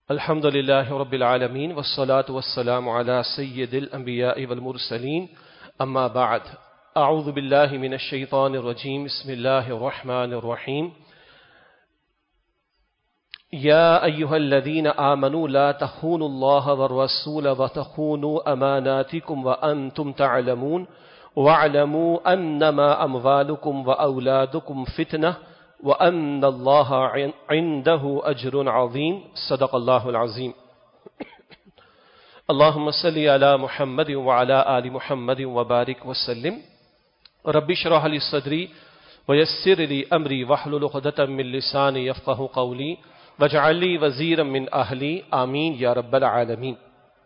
الحمد لله رب العالمين والصلاة والسلام على سيد الأنبياء والمرسلين أما بعد أعوذ بالله من الشيطان الرجيم بسم الله الرحمن الرحيم يا أيها الذين آمنوا لا تخونوا الله والرسول وتخونوا أماناتكم وأنتم تعلمون واعلموا أنما أموالكم وأولادكم فتنة وَأَنَّ اللَّهَ عِنْدَهُ أَجْرٌ عَظِيمٌ صدق اللہ العظیم اللہم صلی علی محمد وعلی آل محمد وبارک وسلم رب اشرح لی صدری ویسر لی امری واحلل عقدۃ من لسانی یفقہوا قولی واجعل لی وزیرا من اہلی آمین یا رب العالمین۔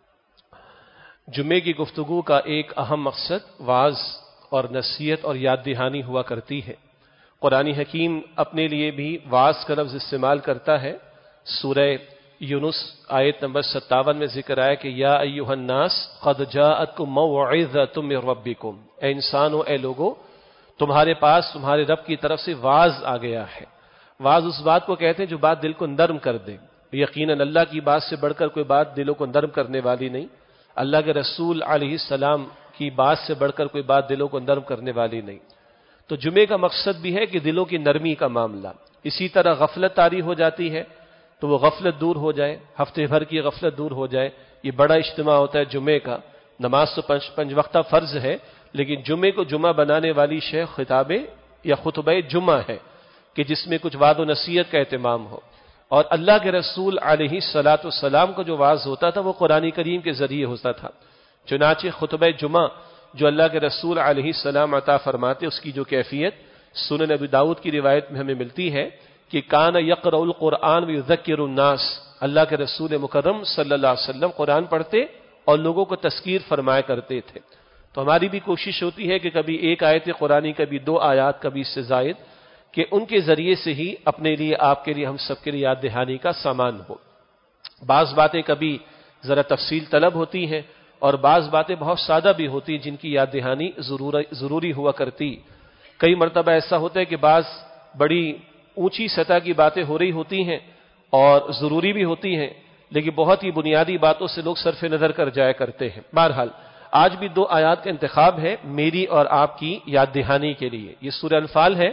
جمعے کی گفتگو کا ایک اہم مقصد وعظ اور نصیحت اور یاد دہانی ہوا کرتی ہے۔ قرآن حکیم اپنے لیے بھی وعظ کا لفظ استعمال کرتا ہے۔ سورہ یونس آیت نمبر 57 میں ذکر آیا کہ یا ایھا الناس قد جاءتکم موعظۃ من ربکم، اے انسانو، اے لوگو، تمہارے پاس تمہارے رب کی طرف سے وعظ آ گیا ہے۔ وعظ اس بات کو کہتے ہیں جو بات دل کو نرم کر دے۔ یقیناً اللہ کی بات سے بڑھ کر کوئی بات دلوں کو نرم کرنے والی نہیں، اللہ کے رسول علیہ السلام کی بات سے بڑھ کر کوئی بات دلوں کو نرم کرنے والی نہیں۔ تو جمعے کا مقصد بھی ہے کہ دلوں کی نرمی کا معاملہ۔ اسی طرح غفلت طاری ہو جاتی ہے تو وہ غفلت دور ہو جائے، ہفتے بھر کی غفلت دور ہو جائے۔ یہ بڑا اجتماع ہوتا ہے جمعے کا، نماز تو پنج وقتہ فرض ہے، لیکن جمعے کو جمعہ بنانے والی شے خطاب یا خطبہ جمعہ ہے کہ جس میں کچھ وعظ و نصیحت کا اہتمام ہو۔ اور اللہ کے رسول علیہ الصلاۃ والسلام کو جو وعظ ہوتا تھا وہ قرآن کریم کے ذریعے ہوتا تھا۔ چنانچہ خطبہ جمعہ جو اللہ کے رسول علیہ السلام عطا فرماتے، اس کی جو کیفیت سنن ابی داؤد کی روایت میں ہمیں ملتی ہے کہ کان یقرأ القرآن ویذکر الناس، اللہ کے رسول مکرم صلی اللہ علیہ وسلم قرآن پڑھتے اور لوگوں کو تذکیر فرمایا کرتے تھے۔ تو ہماری بھی کوشش ہوتی ہے کہ کبھی ایک آیت قرآنی، کبھی دو آیات، کبھی اس سے زائد، کہ ان کے ذریعے سے ہی اپنے لیے، آپ کے لیے، ہم سب کے لیے یاد دہانی کا سامان ہو۔ بعض باتیں کبھی ذرا تفصیل طلب ہوتی ہیں اور بعض باتیں بہت سادہ بھی ہوتی جن کی یاد دہانی ضروری ہوا کرتی۔ کئی مرتبہ ایسا ہوتا ہے کہ بعض بڑی اونچی سطح کی باتیں ہو رہی ہوتی ہیں اور ضروری بھی ہوتی ہیں، لیکن بہت ہی بنیادی باتوں سے لوگ صرف نظر کر جایا کرتے ہیں۔ بہرحال آج بھی دو آیات کا انتخاب ہے میری اور آپ کی یاد دہانی کے لیے۔ یہ سورہ انفال ہے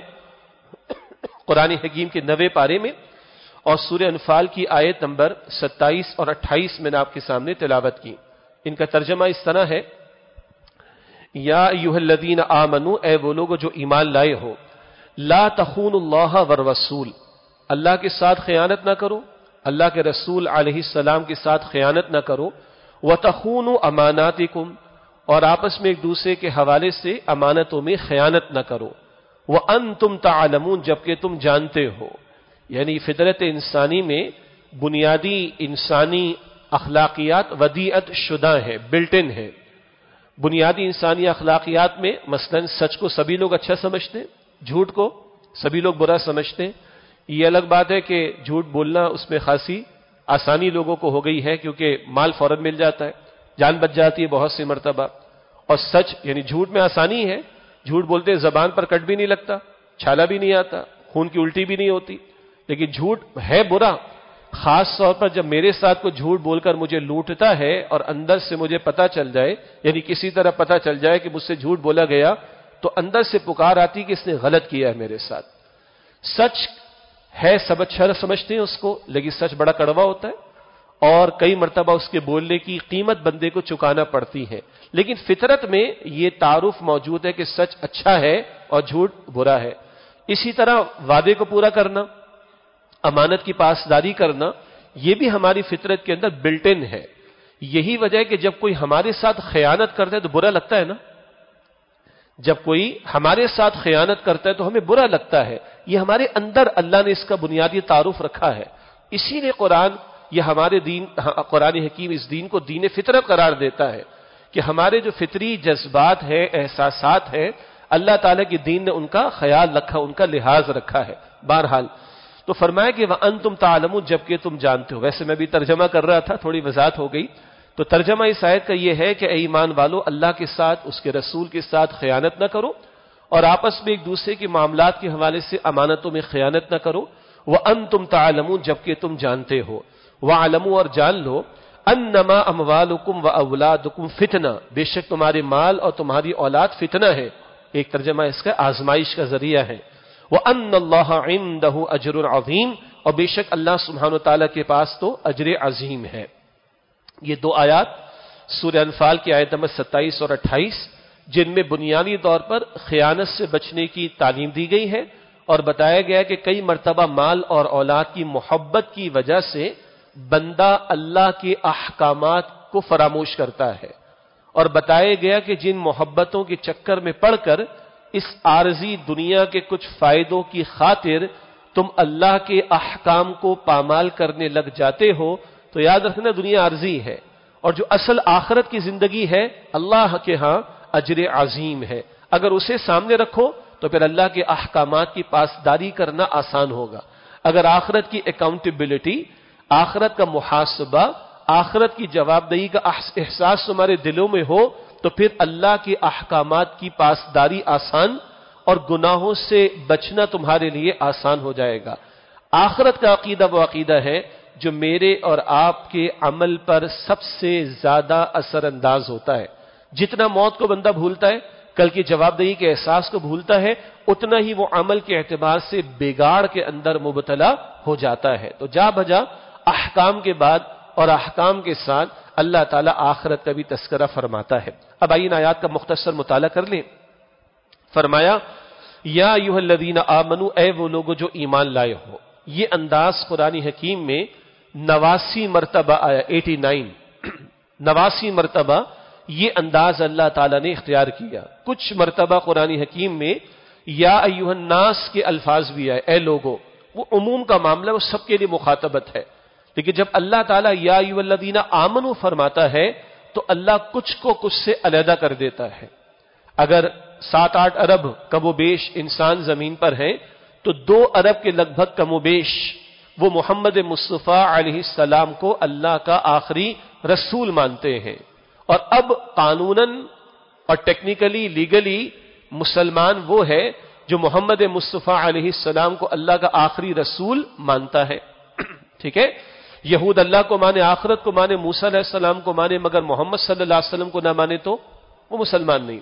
قرآن حکیم کے 90 پارے میں، اور سورہ انفال کی آیت نمبر 27 اور 28 میں نے آپ کے سامنے تلاوت کی۔ ان کا ترجمہ اس طرح ہے، یا ایھا الذین آمنوا، اے وہ لوگ جو ایمان لائے ہو، لا تخونوا اللہ والرسول، اللہ کے ساتھ خیانت نہ کرو، اللہ کے رسول علیہ السلام کے ساتھ خیانت نہ کرو، وتخونوا اماناتکم، اور آپس میں ایک دوسرے کے حوالے سے امانتوں میں خیانت نہ کرو، وانتم تعلمون، جبکہ تم جانتے ہو۔ یعنی فطرت انسانی میں بنیادی انسانی اخلاقیات ودیعت شدہ ہیں، بلٹن ہیں۔ بنیادی انسانی اخلاقیات میں مثلا سچ کو سبھی لوگ اچھا سمجھتے ہیں، جھوٹ کو سبھی لوگ برا سمجھتے ہیں۔ یہ الگ بات ہے کہ جھوٹ بولنا اس میں خاصی آسانی لوگوں کو ہو گئی ہے، کیونکہ مال فوراً مل جاتا ہے، جان بچ جاتی ہے بہت سی مرتبہ۔ اور سچ یعنی جھوٹ میں آسانی ہے، جھوٹ بولتے ہیں زبان پر کٹ بھی نہیں لگتا، چھالا بھی نہیں آتا، خون کی الٹی بھی نہیں ہوتی، لیکن جھوٹ ہے برا۔ خاص طور پر جب میرے ساتھ کوئی جھوٹ بول کر مجھے لوٹتا ہے اور اندر سے مجھے پتا چل جائے، یعنی کسی طرح پتا چل جائے کہ مجھ سے جھوٹ بولا گیا، تو اندر سے پکار آتی کہ اس نے غلط کیا ہے میرے ساتھ۔ سچ ہے، سب اچھا سمجھتے ہیں اس کو، لیکن سچ بڑا کڑوا ہوتا ہے اور کئی مرتبہ اس کے بولنے کی قیمت بندے کو چکانا پڑتی ہے۔ لیکن فطرت میں یہ تعارف موجود ہے کہ سچ اچھا ہے اور جھوٹ برا ہے۔ اسی طرح وعدے کو پورا کرنا، امانت کی پاسداری کرنا، یہ بھی ہماری فطرت کے اندر بلٹ ان ہے۔ یہی وجہ ہے کہ جب کوئی ہمارے ساتھ خیانت کرتا ہے تو برا لگتا ہے نا، جب کوئی ہمارے ساتھ خیانت کرتا ہے تو ہمیں برا لگتا ہے۔ یہ ہمارے اندر اللہ نے اس کا بنیادی تعارف رکھا ہے۔ اسی لیے قرآن حکیم اس دین کو دین فطرت قرار دیتا ہے کہ ہمارے جو فطری جذبات ہیں، احساسات ہیں، اللہ تعالیٰ کے دین نے ان کا خیال رکھا، ان کا لحاظ رکھا ہے۔ بہرحال تو فرمایا کہ وَأَنْتُمْ تَعْلَمُونَ، جبکہ تم جانتے ہو۔ ویسے میں بھی ترجمہ کر رہا تھا، تھوڑی وضاحت ہو گئی۔ تو ترجمہ اس آیت کا یہ ہے کہ اے ایمان والو، اللہ کے ساتھ، اس کے رسول کے ساتھ خیانت نہ کرو، اور آپس میں ایک دوسرے کے معاملات کے حوالے سے امانتوں میں خیانت نہ کرو۔ وَأَنْتُمْ تَعْلَمُونَ، جبکہ تم جانتے ہو۔ وَاعْلَمُوا اور جان لو انما اموالکم و اولادکم فتنہ، بے شک تمہارے مال اور تمہاری اولاد فتنہ ہے، ایک ترجمہ اس کا آزمائش کا ذریعہ ہے، وَأَنَّ اللَّهَ عِندَهُ أَجْرٌ عَظِيمٌ، اور بے شک اللہ سبحانہ وتعالی کے پاس تو اجر عظیم ہے۔ یہ دو آیات سورہ انفال کی آیت نمبر 27 اور 28 جن میں بنیادی طور پر خیانت سے بچنے کی تعلیم دی گئی ہے، اور بتایا گیا کہ کئی مرتبہ مال اور اولاد کی محبت کی وجہ سے بندہ اللہ کے احکامات کو فراموش کرتا ہے، اور بتایا گیا کہ جن محبتوں کے چکر میں پڑ کر اس عارضی دنیا کے کچھ فائدوں کی خاطر تم اللہ کے احکام کو پامال کرنے لگ جاتے ہو تو یاد رکھنا دنیا عارضی ہے، اور جو اصل آخرت کی زندگی ہے اللہ کے ہاں اجر عظیم ہے۔ اگر اسے سامنے رکھو تو پھر اللہ کے احکامات کی پاسداری کرنا آسان ہوگا۔ اگر آخرت کی اکاؤنٹیبلٹی، آخرت کا محاسبہ، آخرت کی جواب دہی کا احساس تمہارے دلوں میں ہو تو پھر اللہ کے احکامات کی پاسداری آسان اور گناہوں سے بچنا تمہارے لیے آسان ہو جائے گا۔ آخرت کا عقیدہ وہ عقیدہ ہے جو میرے اور آپ کے عمل پر سب سے زیادہ اثر انداز ہوتا ہے۔ جتنا موت کو بندہ بھولتا ہے، کل کی جواب دہی کے احساس کو بھولتا ہے، اتنا ہی وہ عمل کے اعتبار سے بگاڑ کے اندر مبتلا ہو جاتا ہے۔ تو جا بجا احکام کے بعد اور احکام کے ساتھ اللہ تعالیٰ آخرت کا بھی تذکرہ فرماتا ہے۔ اب آئین آیات کا مختصر مطالعہ کر لیں۔ فرمایا یا ایھا الذین آمنوا، اے وہ لوگو جو ایمان لائے ہو۔ یہ انداز قرآن حکیم میں 89 مرتبہ آیا، 89 89 مرتبہ یہ انداز اللہ تعالیٰ نے اختیار کیا۔ کچھ مرتبہ قرآن حکیم میں یا ایھا الناس کے الفاظ بھی آئے، اے لوگو، وہ عموم کا معاملہ، وہ سب کے لیے مخاطبت ہے، لیکن جب اللہ تعالیٰ یا ایھا الذین آمنوا فرماتا ہے تو اللہ کچھ کو کچھ سے علیحدہ کر دیتا ہے۔ اگر 7-8 ارب کم و بیش انسان زمین پر ہیں تو 2 ارب کے لگ بھگ کم و بیش وہ محمد مصطفیٰ علیہ السلام کو اللہ کا آخری رسول مانتے ہیں، اور اب قانوناً اور ٹیکنیکلی لیگلی مسلمان وہ ہے جو محمد مصطفیٰ علیہ السلام کو اللہ کا آخری رسول مانتا ہے۔ ٹھیک ہے، یہود اللہ کو مانے، آخرت کو مانے، موسیٰ علیہ السلام کو مانے، مگر محمد صلی اللہ علیہ وسلم کو نہ مانے تو وہ مسلمان نہیں۔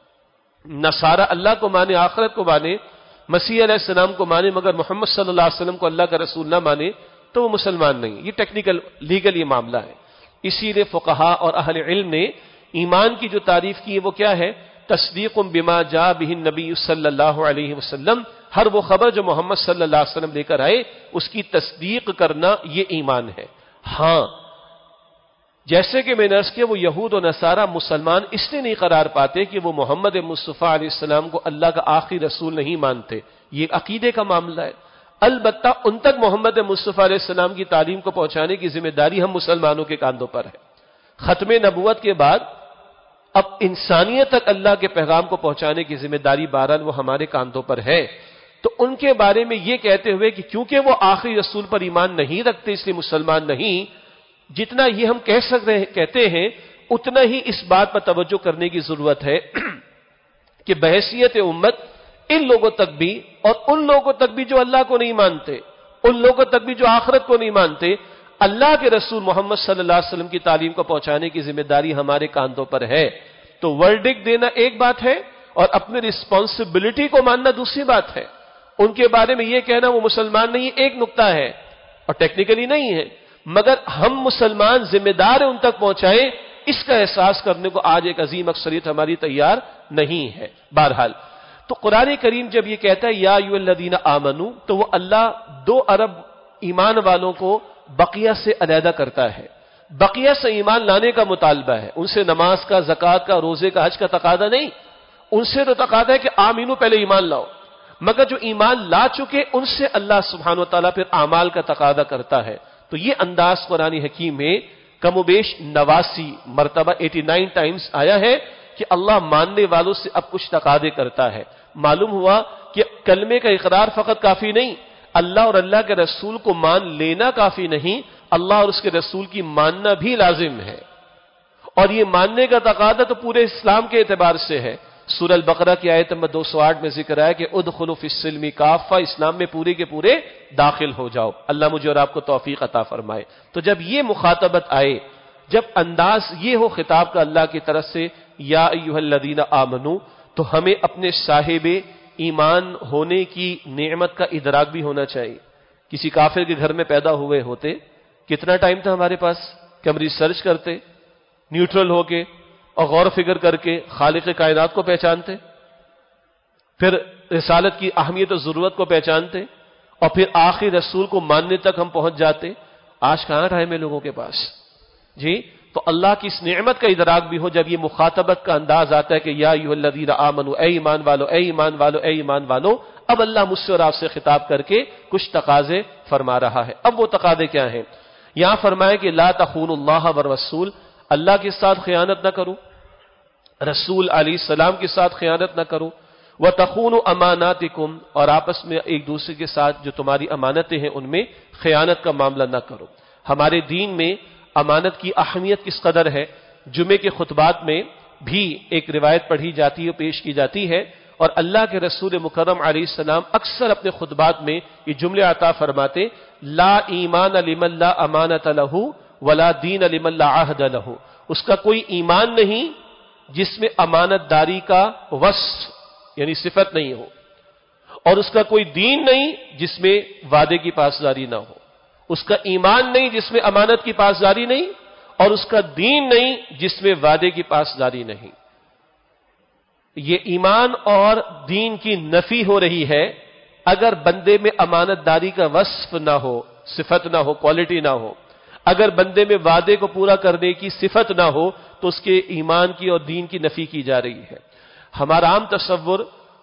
نصارہ اللہ کو مانے، آخرت کو مانے، مسیح علیہ السلام کو مانے، مگر محمد صلی اللہ علیہ وسلم کو اللہ کا رسول نہ مانے تو وہ مسلمان نہیں۔ یہ ٹیکنیکل لیگل یہ معاملہ ہے۔ اسی لیے فقہاء اور اہل علم نے ایمان کی جو تعریف کی ہے وہ کیا ہے؟ تصدیق بما جاء به النبی صلی اللہ علیہ وسلم، ہر وہ خبر جو محمد صلی اللہ علیہ وسلم لے کر آئے اس کی تصدیق کرنا، یہ ایمان ہے۔ ہاں، جیسے کہ میں نے عرض کیا وہ یہود و نصارہ مسلمان اس لیے نہیں قرار پاتے کہ وہ محمد مصطفیٰ علیہ السلام کو اللہ کا آخری رسول نہیں مانتے، یہ عقیدے کا معاملہ ہے۔ البتہ ان تک محمد مصطفیٰ علیہ السلام کی تعلیم کو پہنچانے کی ذمہ داری ہم مسلمانوں کے کاندھوں پر ہے۔ ختم نبوت کے بعد اب انسانیت تک اللہ کے پیغام کو پہنچانے کی ذمہ داری بہرحال وہ ہمارے کاندھوں پر ہے۔ تو ان کے بارے میں یہ کہتے ہوئے کہ کیونکہ وہ آخری رسول پر ایمان نہیں رکھتے اس لیے مسلمان نہیں، جتنا یہ ہم کہتے ہیں اتنا ہی اس بات پر توجہ کرنے کی ضرورت ہے کہ بحیثیت امت ان لوگوں تک بھی اور ان لوگوں تک بھی جو اللہ کو نہیں مانتے، ان لوگوں تک بھی جو آخرت کو نہیں مانتے، اللہ کے رسول محمد صلی اللہ علیہ وسلم کی تعلیم کو پہنچانے کی ذمہ داری ہمارے کاندھوں پر ہے۔ تو ورڈکٹ دینا ایک بات ہے اور اپنی رسپانسبلٹی کو ماننا دوسری بات ہے۔ ان کے بارے میں یہ کہنا وہ مسلمان نہیں ایک نقطہ ہے اور ٹیکنیکلی نہیں ہے، مگر ہم مسلمان ذمہ دار ان تک پہنچائیں، اس کا احساس کرنے کو آج ایک عظیم اکثریت ہماری تیار نہیں ہے۔ بہرحال تو قرآن کریم جب یہ کہتا ہے یا ایھا الذین آمنو تو وہ اللہ 2 ارب ایمان والوں کو بقیہ سے علیحدہ کرتا ہے۔ بقیہ سے ایمان لانے کا مطالبہ ہے، ان سے نماز کا، زکوٰۃ کا، روزے کا، حج کا تقاضا نہیں، ان سے تو تقاضا ہے کہ آمینو پہلے ایمان لاؤ، مگر جو ایمان لا چکے ان سے اللہ سبحانہ وتعالیٰ پھر اعمال کا تقاضا کرتا ہے۔ تو یہ انداز قرآن حکیم میں کم و بیش 89 مرتبہ 89 ٹائمز آیا ہے کہ اللہ ماننے والوں سے اب کچھ تقاضے کرتا ہے۔ معلوم ہوا کہ کلمے کا اقرار فقط کافی نہیں، اللہ اور اللہ کے رسول کو مان لینا کافی نہیں، اللہ اور اس کے رسول کی ماننا بھی لازم ہے، اور یہ ماننے کا تقاضا تو پورے اسلام کے اعتبار سے ہے۔ سورہ البقرہ کی آیت نمبر 208 میں ذکر ہے کہ ادخلوا فی السلم کافہ، اسلام میں پورے کے پورے داخل ہو جاؤ۔ اللہ مجھے اور آپ کو توفیق عطا فرمائے۔ تو جب یہ مخاطبت آئے، جب انداز یہ ہو خطاب کا اللہ کی طرف سے یا ایھا الذین آمنو، تو ہمیں اپنے صاحب ایمان ہونے کی نعمت کا ادراک بھی ہونا چاہیے۔ کسی کافر کے گھر میں پیدا ہوئے ہوتے، کتنا ٹائم تھا ہمارے پاس کہ ہم ریسرچ کرتے، نیوٹرل ہو کے اور غور و فکر کر کے خالق کائنات کو پہچانتے، پھر رسالت کی اہمیت و ضرورت کو پہچانتے، اور پھر آخری رسول کو ماننے تک ہم پہنچ جاتے۔ آج کہاں ٹائم ہے لوگوں کے پاس؟ جی، تو اللہ کی اس نعمت کا ادراک بھی ہو جب یہ مخاطبت کا انداز آتا ہے کہ یا ایھا الذین آمنو، اے ایمان والو، اے ایمان والو، اے ایمان والو۔ اب اللہ مجھ سے اور آپ سے خطاب کر کے کچھ تقاضے فرما رہا ہے۔ اب وہ تقاضے کیا ہیں؟ یہاں فرمائے کہ لا تخونوا اللہ والرسول، اللہ کے ساتھ خیانت نہ کرو، رسول علیہ السلام کے ساتھ خیانت نہ کرو، وتخونوا اماناتکم، اور آپس میں ایک دوسرے کے ساتھ جو تمہاری امانتیں ہیں ان میں خیانت کا معاملہ نہ کرو۔ ہمارے دین میں امانت کی اہمیت کس قدر ہے، جمعے کے خطبات میں بھی ایک روایت پڑھی جاتی ہے، پیش کی جاتی ہے، اور اللہ کے رسول مکرم علیہ السلام اکثر اپنے خطبات میں یہ جملے عطا فرماتے، لا ایمان لمن لا امانت لہ ولا دین لمن لا عہد لہ، اس کا کوئی ایمان نہیں جس میں امانت داری کا وصف یعنی صفت نہیں ہو، اور اس کا کوئی دین نہیں جس میں وعدے کی پاسداری نہ ہو، اس کا ایمان نہیں جس میں امانت کی پاسداری نہیں، اور اس کا دین نہیں جس میں وعدے کی پاسداری نہیں۔ یہ ایمان اور دین کی نفی ہو رہی ہے اگر بندے میں امانت داری کا وصف نہ ہو، صفت نہ ہو، کوالٹی نہ ہو، اگر بندے میں وعدے کو پورا کرنے کی صفت نہ ہو تو اس کے ایمان کی اور دین کی نفی کی جا رہی ہے۔ ہمارا عام تصور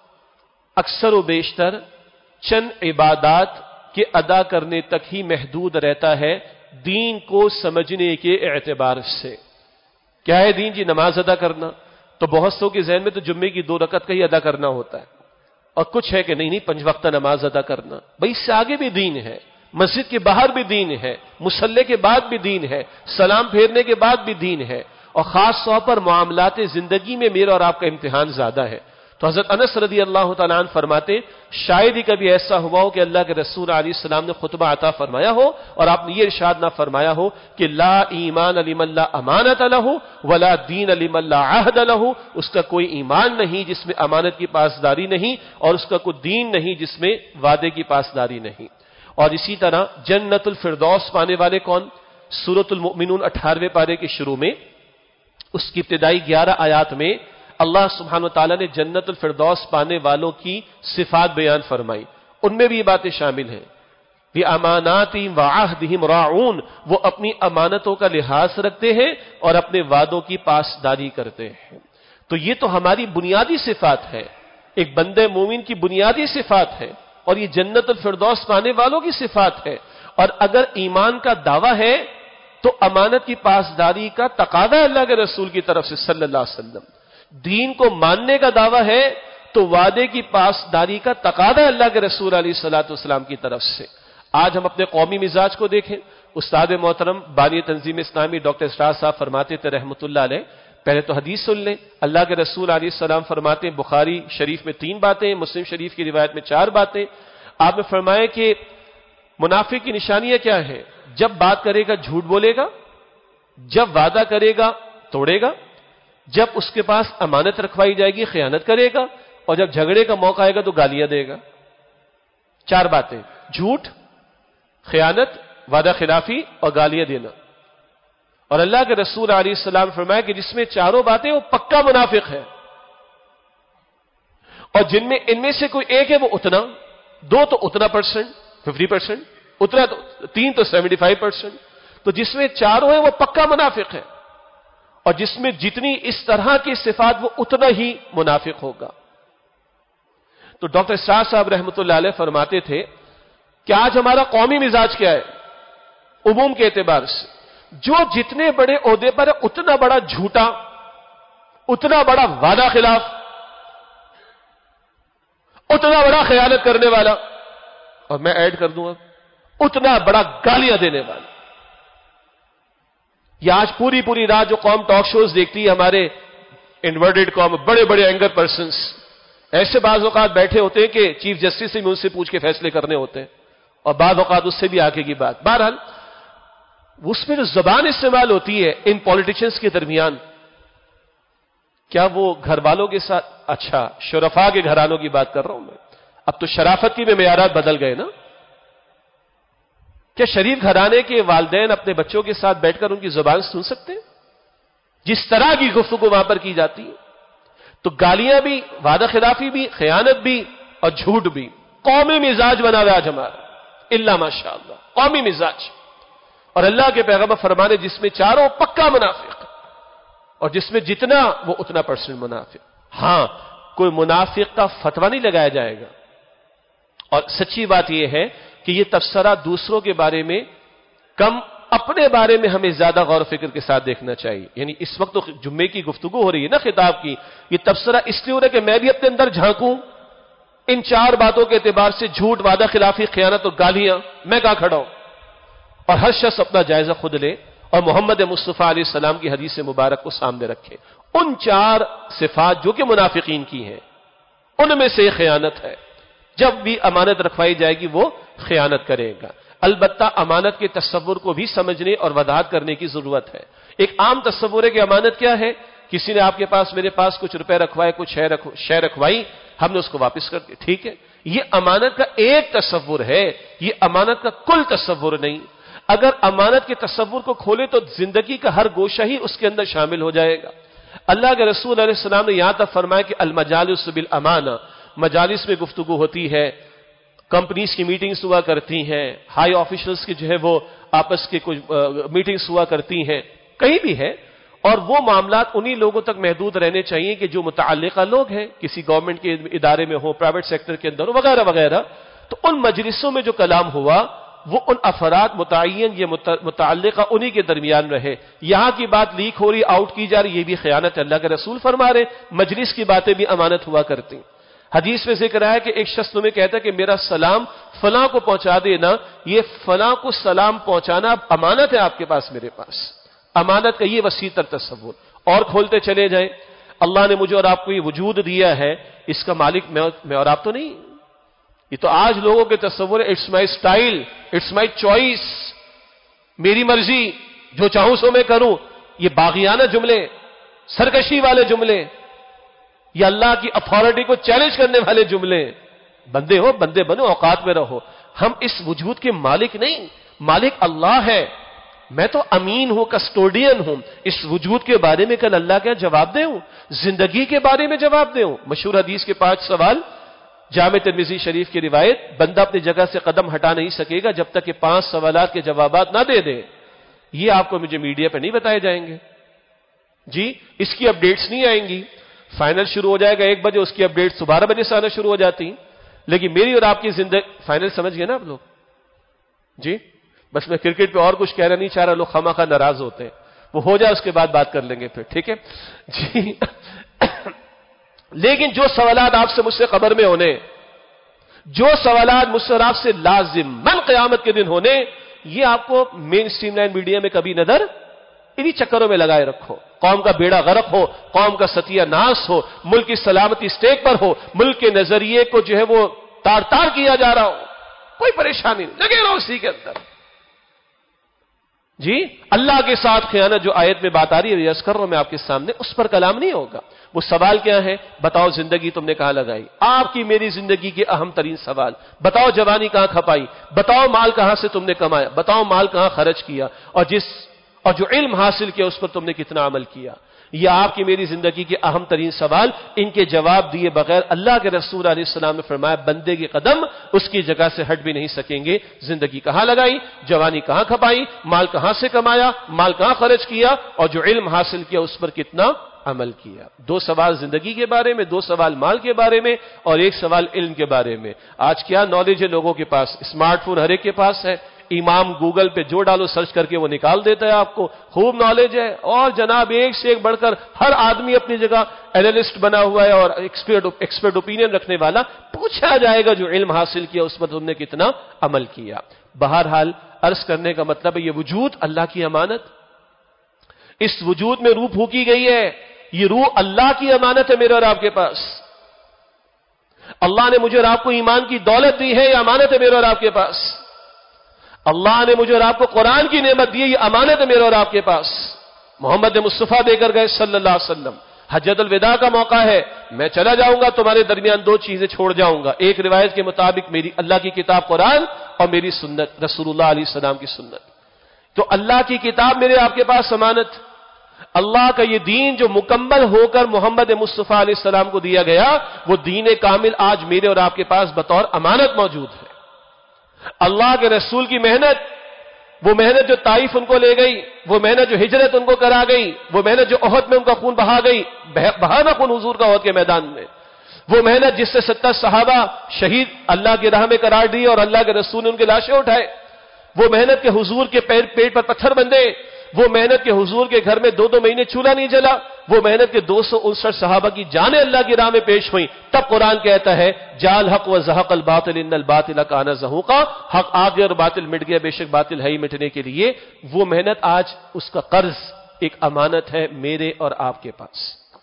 اکثر و بیشتر چند عبادات کے ادا کرنے تک ہی محدود رہتا ہے دین کو سمجھنے کے اعتبار سے۔ کیا ہے دین؟ جی نماز ادا کرنا، تو بہت سو کے ذہن میں تو جمعے کی 2 رکعت کا ہی ادا کرنا ہوتا ہے، اور کچھ ہے کہ نہیں 5 وقتہ نماز ادا کرنا۔ بھئی اس سے آگے بھی دین ہے، مسجد کے باہر بھی دین ہے، مصلی کے بعد بھی دین ہے، سلام پھیرنے کے بعد بھی دین ہے، اور خاص طور پر معاملات زندگی میں میرا اور آپ کا امتحان زیادہ ہے۔ تو حضرت انس رضی اللہ تعالیٰ عنہ فرماتے، شاید ہی کبھی ایسا ہوا ہو کہ اللہ کے رسول علیہ السلام نے خطبہ عطا فرمایا ہو اور آپ نے یہ ارشاد نہ فرمایا ہو کہ لا ایمان لمن لا امانت لہ ولا دین لمن لا عہد لہ، اس کا کوئی ایمان نہیں جس میں امانت کی پاسداری نہیں، اور اس کا کوئی دین نہیں جس میں وعدے کی پاسداری نہیں۔ اور اسی طرح جنت الفردوس پانے والے کون؟ سورۃ المؤمنون 18ویں پارے کے شروع میں اس کی ابتدائی 11 آیات میں اللہ سبحانہ وتعالی نے جنت الفردوس پانے والوں کی صفات بیان فرمائی، ان میں بھی یہ باتیں شامل ہیں۔ بِأَمَانَاتِهِمْ وَعَهْدِهِمْ رَاعُونَ، وہ اپنی امانتوں کا لحاظ رکھتے ہیں اور اپنے وعدوں کی پاسداری کرتے ہیں۔ تو یہ تو ہماری بنیادی صفات ہے، ایک بندے مومن کی بنیادی صفات ہے، اور یہ جنت الفردوس پانے والوں کی صفات ہے۔ اور اگر ایمان کا دعویٰ ہے تو امانت کی پاسداری کا تقاضا ہے اللہ کے رسول کی طرف سے صلی اللہ علیہ وسلم۔ دین کو ماننے کا دعویٰ ہے تو وعدے کی پاسداری کا تقاضا ہے اللہ کے رسول علیہ الصلوۃ والسلام کی طرف سے۔ آج ہم اپنے قومی مزاج کو دیکھیں، استاد محترم بانی تنظیم اسلامی ڈاکٹر اسرار صاحب فرماتے تھے رحمۃ اللہ علیہ، پہلے تو حدیث سن لیں، اللہ کے رسول علیہ السلام فرماتے ہیں، بخاری شریف میں 3 باتیں، مسلم شریف کی روایت میں 4 باتیں، آپ نے فرمایا کہ منافق کی نشانیاں کیا ہیں؟ جب بات کرے گا جھوٹ بولے گا، جب وعدہ کرے گا توڑے گا، جب اس کے پاس امانت رکھوائی جائے گی خیانت کرے گا، اور جب جھگڑے کا موقع آئے گا تو گالیاں دے گا۔ 4 باتیں، جھوٹ، خیانت، وعدہ خلافی اور گالیاں دینا۔ اور اللہ کے رسول علیہ السلام فرمایا کہ جس میں 4 باتیں وہ پکا منافق ہے، اور جن میں ان میں سے کوئی ایک ہے وہ اتنا، 2 تو اتنا %، 50%، اتنا تو 3 تو 75%، تو جس میں 4 ہیں وہ پکا منافق ہے، اور جس میں جتنی اس طرح کی صفات وہ اتنا ہی منافق ہوگا۔ تو ڈاکٹر اسرار صاحب رحمۃ اللہ علیہ فرماتے تھے کہ آج ہمارا قومی مزاج کیا ہے عموم کے اعتبار سے؟ جو جتنے بڑے عہدے پر ہے اتنا بڑا جھوٹا، اتنا بڑا وعدہ خلاف، اتنا بڑا خیانت کرنے والا، اور میں ایڈ کر دوں اب اتنا بڑا گالیاں دینے والا۔ یہ آج پوری رات جو قوم ٹاک شوز دیکھتی ہے، ہمارے انورٹڈ کام بڑے بڑے اینگر پرسنس ایسے بعض اوقات بیٹھے ہوتے ہیں کہ چیف جسٹس سے بھی ان سے پوچھ کے فیصلے کرنے ہوتے ہیں، اور بعض اوقات اس سے بھی آگے کی بات. بہرحال اس میں جو زبان استعمال ہوتی ہے ان پولیٹیشنز کے درمیان، کیا وہ گھر والوں کے ساتھ، اچھا شرفاء کے گھرانوں کی بات کر رہا ہوں میں، اب تو شرافت کی بھی معیارات بدل گئے نا. کیا شریف گھرانے کے والدین اپنے بچوں کے ساتھ بیٹھ کر ان کی زبان سن سکتے ہیں؟ جس طرح کی گفتگو وہاں پر کی جاتی ہے، تو گالیاں بھی، وعدہ خلافی بھی، خیانت بھی اور جھوٹ بھی. قومی مزاج بنا ہوا آج ہمارا، الا ماشاء اللہ قومی مزاج. اور اللہ کے پیغمبر فرمانے جس میں چاروں پکا منافق، اور جس میں جتنا وہ اتنا پرسنٹ منافق. ہاں کوئی منافق کا فتویٰ نہیں لگایا جائے گا. اور سچی بات یہ ہے کہ یہ تبصرہ دوسروں کے بارے میں کم، اپنے بارے میں ہمیں زیادہ غور و فکر کے ساتھ دیکھنا چاہیے. یعنی اس وقت تو جمعے کی گفتگو ہو رہی ہے نا، خطاب کی. یہ تبصرہ اس لیے ہو رہا ہے کہ میں بھی اپنے اندر جھانکوں ان چار باتوں کے اعتبار سے، جھوٹ، وعدہ خلافی، خیانت اور گالیاں، میں کہاں کھڑا ہوں. اور ہر شخص اپنا جائزہ خود لے اور محمد مصطفیٰ علیہ السلام کی حدیث مبارک کو سامنے رکھے. ان چار صفات جو کہ منافقین کی ہیں، ان میں سے خیانت ہے. جب بھی امانت رکھوائی جائے گی وہ خیانت کرے گا. البتہ امانت کے تصور کو بھی سمجھنے اور وضاحت کرنے کی ضرورت ہے. ایک عام تصور ہے کہ امانت کیا ہے، کسی نے آپ کے پاس، میرے پاس کچھ روپے رکھوائے، کچھ شے رکھوائی، ہم نے اس کو واپس کر دیا، ٹھیک ہے. یہ امانت کا ایک تصور ہے، یہ امانت کا کل تصور نہیں. اگر امانت کے تصور کو کھولے تو زندگی کا ہر گوشہ ہی اس کے اندر شامل ہو جائے گا. اللہ کے رسول علیہ السلام نے یہاں تک فرمایا کہ المجالس بالامانہ، مجالس میں گفتگو ہوتی ہے، کمپنیز کی میٹنگز ہوا کرتی ہیں، ہائی آفیشلز کی جو ہے وہ آپس کے کچھ میٹنگز ہوا کرتی ہیں، کہیں بھی ہے. اور وہ معاملات انہی لوگوں تک محدود رہنے چاہیے کہ جو متعلقہ لوگ ہیں، کسی گورنمنٹ کے ادارے میں ہو، پرائیویٹ سیکٹر کے اندر ہو، وغیرہ وغیرہ. تو ان مجلسوں میں جو کلام ہوا وہ ان افراد متعین یا متعلقہ انہی کے درمیان رہے. یہاں کی بات لیک ہو رہی، آؤٹ کی جا رہی، یہ بھی خیانت ہے. اللہ کے رسول فرما رہے مجلس کی باتیں بھی امانت ہوا کرتی. حدیث میں ذکر ہے کہ ایک شخص تمہیں کہتا ہے کہ میرا سلام فلاں کو پہنچا دینا، یہ فلاں کو سلام پہنچانا امانت ہے آپ کے پاس، میرے پاس. امانت کا یہ وسیع تر تصور. اور کھولتے چلے جائیں، اللہ نے مجھے اور آپ کو یہ وجود دیا ہے، اس کا مالک میں اور آپ تو نہیں. یہ تو آج لوگوں کے تصور ہے، it's my style, it's my choice, میری مرضی، جو چاہوں سو میں کروں. یہ باغیانہ جملے، سرکشی والے جملے، یا اللہ کی اتھارٹی کو چیلنج کرنے والے جملے. بندے ہو، بندے بنو، اوقات میں رہو. ہم اس وجود کے مالک نہیں، مالک اللہ ہے. میں تو امین ہوں، کسٹوڈین ہوں. اس وجود کے بارے میں کل اللہ کا جواب دے ہوں، زندگی کے بارے میں جواب دے ہوں. مشہور حدیث کے 5 سوال، جامع ترمذی شریف کی روایت. بندہ اپنی جگہ سے قدم ہٹا نہیں سکے گا جب تک کہ 5 سوالات کے جوابات نہ دے دے. یہ آپ کو مجھے میڈیا پہ نہیں بتائے جائیں گے جی، اس کی اپڈیٹس نہیں آئیں گی. فائنل شروع ہو جائے گا 1 بجے، اس کی اپڈیٹس 12 بجے سے آنا شروع ہو جاتی. لیکن میری اور آپ کی زندگی، فائنل سمجھ گئے نا آپ لوگ جی. بس میں کرکٹ پہ اور کچھ کہنا نہیں چاہ رہا، لوگ خواہ ناراض ہوتے ہیں. وہ ہو جائے اس کے بعد بات کر لیں گے پھر، ٹھیک ہے جی. لیکن جو سوالات آپ سے مجھ سے قبر میں ہونے، جو سوالات مجھ سے اور آپ سے لازم من قیامت کے دن ہونے، یہ آپ کو مین سٹریم لائن میڈیا میں کبھی نظر، انہی چکروں میں لگائے رکھو. قوم کا بیڑا غرق ہو، قوم کا ستیہ ناس ہو، ملک کی سلامتی سٹیک پر ہو، ملک کے نظریے کو جو ہے وہ تار تار کیا جا رہا ہو، کوئی پریشانی نہیں، لگے رہو اسی کے اندر جی. اللہ کے ساتھ خیانت جو آیت میں بات آ رہی ہے، یس کر رہا ہوں میں آپ کے سامنے، اس پر کلام نہیں ہوگا. وہ سوال کیا ہے؟ بتاؤ زندگی تم نے کہاں لگائی؟ آپ کی میری زندگی کے اہم ترین سوال. بتاؤ جوانی کہاں کھپائی؟ بتاؤ مال کہاں سے تم نے کمایا؟ بتاؤ مال کہاں خرچ کیا؟ اور جو علم حاصل کیا اس پر تم نے کتنا عمل کیا؟ یہ آپ کی میری زندگی کے اہم ترین سوال. ان کے جواب دیے بغیر اللہ کے رسول علیہ السلام نے فرمایا بندے کے قدم اس کی جگہ سے ہٹ بھی نہیں سکیں گے. زندگی کہاں لگائی؟ جوانی کہاں کھپائی؟ مال کہاں سے کمایا؟ مال کہاں خرچ کیا؟ اور جو علم حاصل کیا اس پر کتنا عمل کیا؟ 2 سوال زندگی کے بارے میں، 2 سوال مال کے بارے میں، اور 1 سوال علم کے بارے میں. آج کیا نالج ہے لوگوں کے پاس؟ اسمارٹ فون ہر ایک کے پاس ہے. امام گوگل پہ جو ڈالو سرچ کر کے وہ نکال دیتا ہے آپ کو. خوب نالج ہے. اور جناب ایک سے ایک بڑھ کر ہر آدمی اپنی جگہ اینالسٹ بنا ہوا ہے اور ایکسپرٹ اوپینین رکھنے والا. پوچھا جائے گا جو علم حاصل کیا اس پر تم نے کتنا عمل کیا. بہرحال عرض کرنے کا مطلب ہے یہ وجود اللہ کی امانت. اس وجود میں روح پھونکی گئی ہے، یہ روح اللہ کی امانت ہے میرے اور آپ کے پاس. اللہ نے مجھے اور آپ کو ایمان کی دولت دی ہے، یہ امانت ہے میرے اور آپ کے پاس. اللہ نے مجھے اور آپ کو قرآن کی نعمت دی ہے، یہ امانت ہے میرے اور آپ کے پاس. محمد مصطفیٰ دے کر گئے صلی اللہ علیہ وسلم. حجۃ الوداع کا موقع ہے، میں چلا جاؤں گا، تمہارے درمیان دو چیزیں چھوڑ جاؤں گا. ایک روایت کے مطابق میری اللہ کی کتاب قرآن اور میری سنت رسول اللہ علیہ السلام کی سنت. تو اللہ کی کتاب میرے آپ کے پاس امانت. اللہ کا یہ دین جو مکمل ہو کر محمد مصطفیٰ علیہ السلام کو دیا گیا، وہ دین کامل آج میرے اور آپ کے پاس بطور امانت موجود ہے. اللہ کے رسول کی محنت، وہ محنت جو طائف ان کو لے گئی، وہ محنت جو ہجرت ان کو کرا گئی، وہ محنت جو احد میں ان کا خون بہا گئی، بہانا خون حضور کا احد کے میدان میں، وہ محنت جس سے 70 صحابہ شہید اللہ کی راہ میں قرار دی اور اللہ کے رسول نے ان کے لاشیں اٹھائے، وہ محنت کے حضور کے پیٹ پر پتھر بندھے، وہ محنت کے حضور کے گھر میں 2 مہینے چولہا نہیں جلا، وہ محنت کے 259 صحابہ کی جانیں اللہ کی راہ میں پیش ہوئیں. تب قرآن کہتا ہے جال حق و زحق الباطل ان الباطل کان زہوقا، حق آ گیا اور باطل مٹ گیا، بے شک باطل ہے ہی مٹنے کے لیے. وہ محنت آج اس کا قرض ایک امانت ہے میرے اور آپ کے پاس.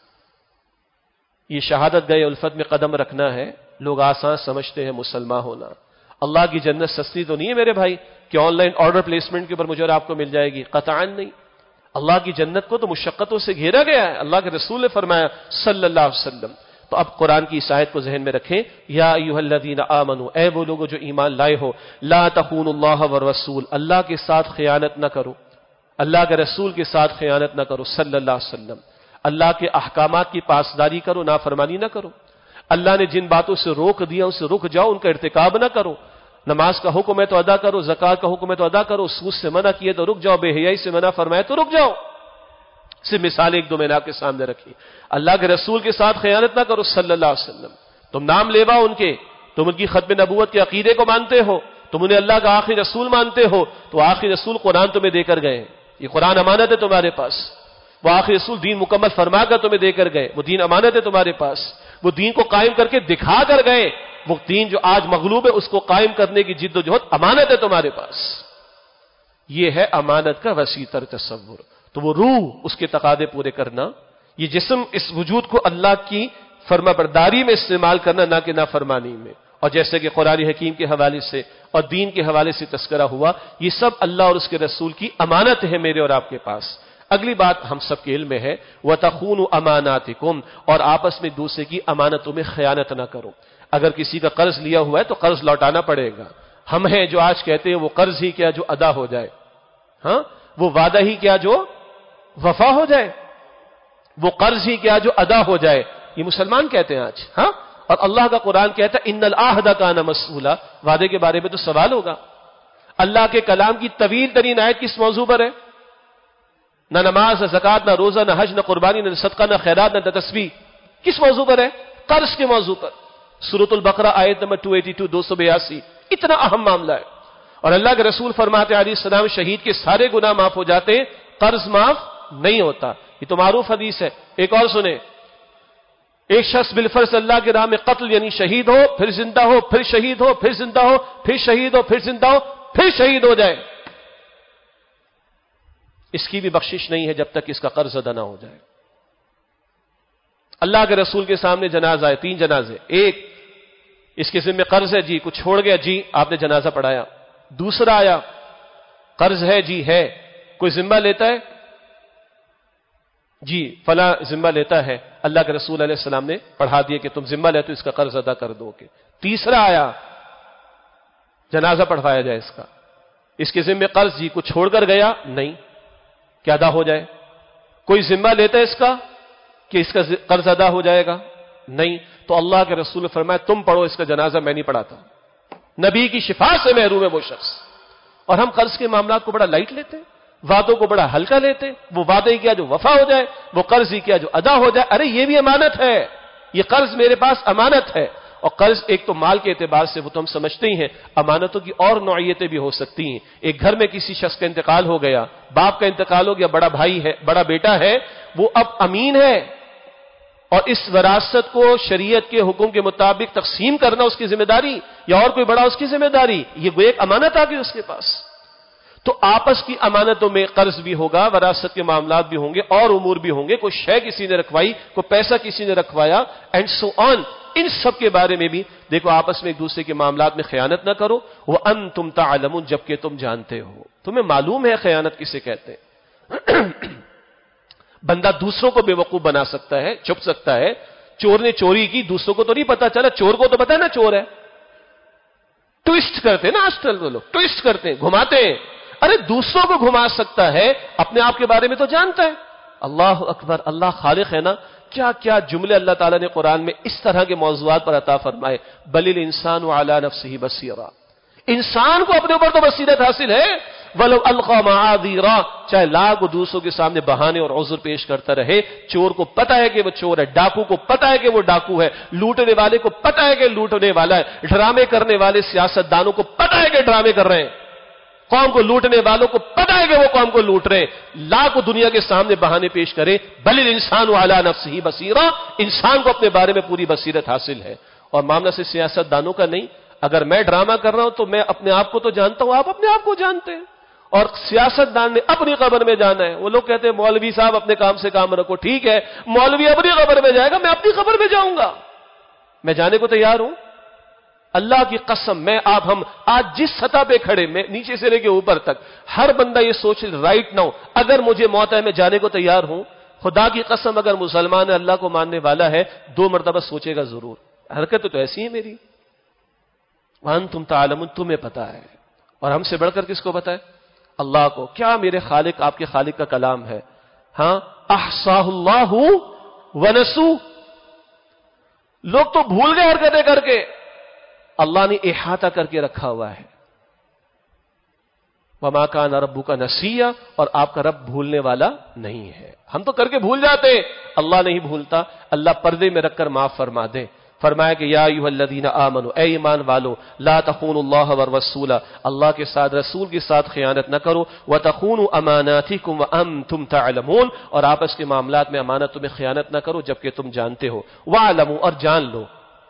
یہ شہادت گئے الفت میں قدم رکھنا ہے. لوگ آسان سمجھتے ہیں مسلمان ہونا. اللہ کی جنت سستی تو نہیں ہے میرے بھائی کہ آن لائن آرڈر پلیسمنٹ کے اوپر مجھے اور آپ کو مل جائے گی، قطعاً نہیں. اللہ کی جنت کو تو مشقتوں سے گھیرا گیا ہے. اللہ کے رسول نے فرمایا صلی اللہ علیہ وسلم. تو اب قرآن کی اس آیت کو ذہن میں رکھیں، یا ایھا الذین آمنوا، اے وہ لوگوں جو ایمان لائے ہو، لا تخونوا اللہ والرسول، اللہ کے ساتھ خیانت نہ کرو، اللہ کے رسول کے ساتھ خیانت نہ کرو صلی اللہ علیہ وسلم. اللہ کے احکامات کی پاسداری کرو، نافرمانی نہ کرو. اللہ نے جن باتوں سے روک دیا ان سے رک جاؤ، ان کا ارتکاب نہ کرو. نماز کا حکم ہے تو ادا کرو، زکات کا حکم ہے تو ادا کرو، سود سے منع کیے تو رک جاؤ، بے حیائی سے منع فرمائے تو رک جاؤ. صرف مثال 1-2 میں نے آپ کے سامنے رکھی. اللہ کے رسول کے ساتھ خیانت نہ کرو صلی اللہ علیہ وسلم. تم نام لیوا ان کے، تم ان کی ختم نبوت کے عقیدے کو مانتے ہو، تم انہیں اللہ کا آخری رسول مانتے ہو، تو آخری رسول قرآن تمہیں دے کر گئے. یہ قرآن امانت ہے تمہارے پاس. وہ آخری رسول دین مکمل فرما کر تمہیں دے کر گئے، وہ دین امانت ہے تمہارے پاس. وہ دین کو قائم کر کے دکھا کر گئے. وہ دین جو آج مغلوب ہے اس کو قائم کرنے کی جد و جہد امانت ہے تمہارے پاس. یہ ہے امانت کا وسیع تر تصور. تو وہ روح، اس کے تقاضے پورے کرنا، یہ جسم، اس وجود کو اللہ کی فرما برداری میں استعمال کرنا، نہ کہ نافرمانی میں. اور جیسے کہ قرآن حکیم کے حوالے سے اور دین کے حوالے سے تذکرہ ہوا، یہ سب اللہ اور اس کے رسول کی امانت ہے میرے اور آپ کے پاس. اگلی بات ہم سب کے علم میں ہے، وَتَخُونُوا أَمَانَاتِكُمْ، اور آپس میں دوسرے کی امانتوں میں خیانت نہ کرو. اگر کسی کا قرض لیا ہوا ہے تو قرض لوٹانا پڑے گا. ہم ہیں جو آج کہتے ہیں وہ قرض ہی کیا جو ادا ہو جائے، ہاں وہ وعدہ ہی کیا جو وفا ہو جائے، وہ قرض ہی کیا جو ادا ہو جائے. یہ مسلمان کہتے ہیں آج. ہاں، اور اللہ کا قرآن کہتا ہے ان العہد کان مسئولا، وعدے کے بارے میں تو سوال ہوگا. اللہ کے کلام کی طویل ترین آیت کس موضوع پر ہے؟ نہ نماز، نہ زکات، نہ روزہ، نہ حج، نہ قربانی، نہ صدقہ، نہ خیرات، نہ تسبیح. کس موضوع پر ہے؟ قرض کے موضوع پر. سورۃ البقرہ آیت نمبر 282، 282. اتنا اہم معاملہ ہے. اور اللہ کے رسول فرماتے علیہ السلام شہید کے سارے گناہ معاف ہو جاتے ہیں، قرض معاف نہیں ہوتا. یہ تو معروف حدیث ہے. ایک اور سنیں، ایک شخص بالفرض اللہ کی راہ میں قتل یعنی شہید ہو، پھر زندہ ہو، پھر شہید ہو، پھر زندہ ہو، پھر شہید ہو، پھر زندہ ہو، پھر شہید ہو جائے، اس کی بھی بخشش نہیں ہے جب تک اس کا قرض ادا نہ ہو جائے. اللہ کے رسول کے سامنے جنازہ ہے، 3 جنازے. ایک، اس کے ذمہ قرض ہے، جی کچھ چھوڑ گیا، جی آپ نے جنازہ پڑھایا. دوسرا آیا، قرض ہے، جی ہے، کوئی ذمہ لیتا ہے، جی فلاں ذمہ لیتا ہے. اللہ کے رسول علیہ السلام نے پڑھا دیا کہ تم ذمہ لے تو اس کا قرض ادا کر دو گے. تیسرا آیا، جنازہ پڑھوایا جائے اس کا، اس کے ذمہ قرض، جی کچھ چھوڑ کر گیا، نہیں، کیا ادا ہو جائے. کوئی ذمہ لیتا ہے اس کا کہ اس کا قرض ادا ہو جائے گا، نہیں. تو اللہ کے رسول نے فرمایا تم پڑھو اس کا جنازہ، میں نہیں پڑھاتا. نبی کی شفاعت سے محروم ہے وہ شخص. اور ہم قرض کے معاملات کو بڑا لائٹ لیتے ہیں، وعدوں کو بڑا ہلکا لیتے ہیں. وہ وعدے کیا جو وفا ہو جائے، وہ قرض ہی کیا جو ادا ہو جائے. ارے یہ بھی امانت ہے، یہ قرض میرے پاس امانت ہے. اور قرض ایک تو مال کے اعتبار سے وہ تو ہم سمجھتے ہی ہیں، امانتوں کی اور نوعیتیں بھی ہو سکتی ہیں. ایک گھر میں کسی شخص کا انتقال ہو گیا، باپ کا انتقال ہو گیا، بڑا بھائی ہے، بڑا بیٹا ہے، وہ اب امین ہے، اور اس وراثت کو شریعت کے حکم کے مطابق تقسیم کرنا اس کی ذمہ داری، یا اور کوئی بڑا اس کی ذمہ داری، یہ وہ ایک امانت آ گئی اس کے پاس. تو آپس کی امانتوں میں قرض بھی ہوگا، وراثت کے معاملات بھی ہوں گے، اور امور بھی ہوں گے، کوئی شے کسی نے رکھوائی، کوئی پیسہ کسی نے رکھوایا، اینڈ سو آن. ان سب کے بارے میں بھی دیکھو آپس میں ایک دوسرے کے معاملات میں خیانت نہ کرو. وَأَنْتُمْ تَعْلَمُونَ، جبکہ تم جانتے ہو، تمہیں معلوم ہے خیانت کسے کہتے ہیں. بندہ دوسروں کو بے وقوف بنا سکتا ہے، چھپ سکتا ہے. چور نے چوری کی، دوسروں کو تو نہیں پتا چلا، چور کو تو پتا ہے نا چور ہے. ٹویسٹ کرتے ہیں نا آج کل وہ لوگ، ٹویسٹ کرتے ہیں، گھماتے ہیں. ارے دوسروں کو گھما سکتا ہے، اپنے آپ کے بارے میں تو جانتا ہے. اللہ اکبر، اللہ خالق ہے نا. کیا کیا جملے اللہ تعالیٰ نے قرآن میں اس طرح کے موضوعات پر عطا فرمائے. بل الانسان علی نفسہ بصیرہ، انسان کو اپنے اوپر تو بصیرت حاصل ہے. ولو القى معاذیرا، چاہے لاکھ دوسروں کے سامنے بہانے اور عذر پیش کرتا رہے. چور کو پتا ہے کہ وہ چور ہے، ڈاکو کو پتا ہے کہ وہ ڈاکو ہے، لوٹنے والے کو پتا ہے کہ لوٹنے والا ہے، ڈرامے کرنے والے سیاست دانوں کو پتا ہے کہ ڈرامے کر رہے ہیں، قوم کو لوٹنے والوں کو پتا ہے کہ وہ قوم کو لوٹ رہے ہیں. لاکھ دنیا کے سامنے بہانے پیش کرے. بل الانسان علی نفسہ بصیرہ، انسان کو اپنے بارے میں پوری بصیرت حاصل ہے. اور معاملہ سے سیاست دانوں کا نہیں. اگر میں ڈرامہ کر رہا ہوں تو میں اپنے آپ کو تو جانتا ہوں، آپ اپنے آپ کو جانتے ہیں. اور سیاست دان نے اپنی قبر میں جانا ہے. وہ لوگ کہتے ہیں مولوی صاحب اپنے کام سے کام رکھو. ٹھیک ہے، مولوی اپنی قبر میں جائے گا، میں اپنی قبر میں جاؤں گا. میں جانے کو تیار ہوں. اللہ کی قسم، میں آپ ہم آج جس سطح پہ کھڑے، میں نیچے سے لے کے اوپر تک، ہر بندہ یہ سوچ رائٹ ناؤ، اگر مجھے موت ہے میں جانے کو تیار ہوں. خدا کی قسم اگر مسلمان ہے، اللہ کو ماننے والا ہے، 2 مرتبہ سوچے گا ضرور. حرکت تو ایسی ہے میری. وانتم تعلمون، تمہیں پتا ہے. اور ہم سے بڑھ کر کس کو پتا ہے؟ اللہ کو. کیا میرے خالق، آپ کے خالق کا کلام ہے. ہاں، احصاہ اللہ ونسو، لوگ تو بھول گئے حرکتیں کر کے، اللہ نے احاطہ کر کے رکھا ہوا ہے. وما کان ربک نسیا، اور آپ کا رب بھولنے والا نہیں ہے. ہم تو کر کے بھول جاتے، اللہ نہیں بھولتا. اللہ پردے میں رکھ کر معاف فرما دے. فرمایا کہ یا ایھا الذین آمنوا، اے ایمان والو، لا تخونوا اللہ والرسول، اللہ کے ساتھ رسول کے ساتھ خیانت نہ کرو. وتخونوا اماناتکم وانتم تعلمون، اور آپس کے معاملات میں امانتوں میں خیانت نہ کرو جبکہ تم جانتے ہو. واعلموا، اور جان لو،